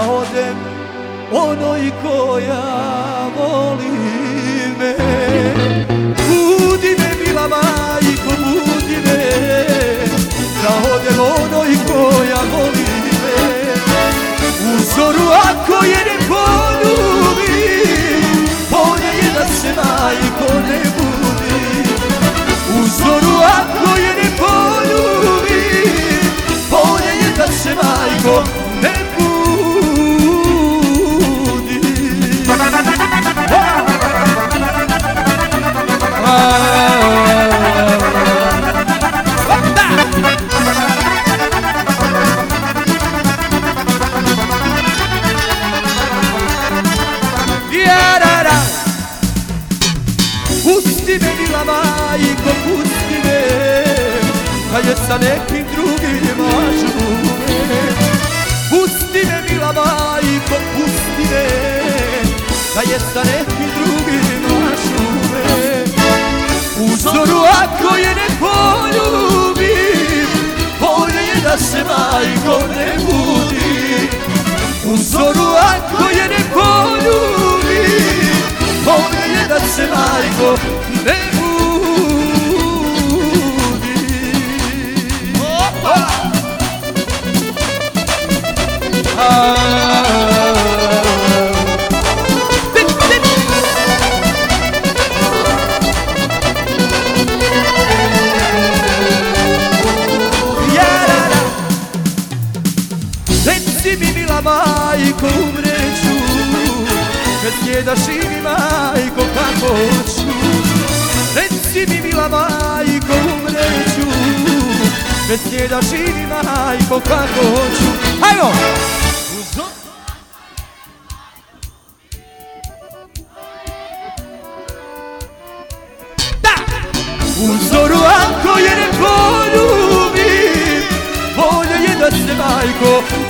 odem onoj koja voli me. Budi me mila majko, budi me, da odem onoj koja voli me. U zoru ako je ne poljubim, bolje je da se majko ne budi. U zoru ako je ne poljubim, bolje je da se majko ne budi. Pusti me mila majko, pusti me, kad je sa nekim drugima žume. Pusti me mila majko, pusti me, kad je sa nekim drugima žume. U zoru ako je ne poljubim, bolje je da se majko ne budi. U zoru ako je ne poljubim, bolje je da se majko ne budi. Reci mi mila majko, umreću, kad sjedaš i mi majko kako ću. Reci mi mila majko, umreću, kad sjedaš i mi majko kako ću. Hajmo! U zoru ako je ne poljubim, bolje je da se majko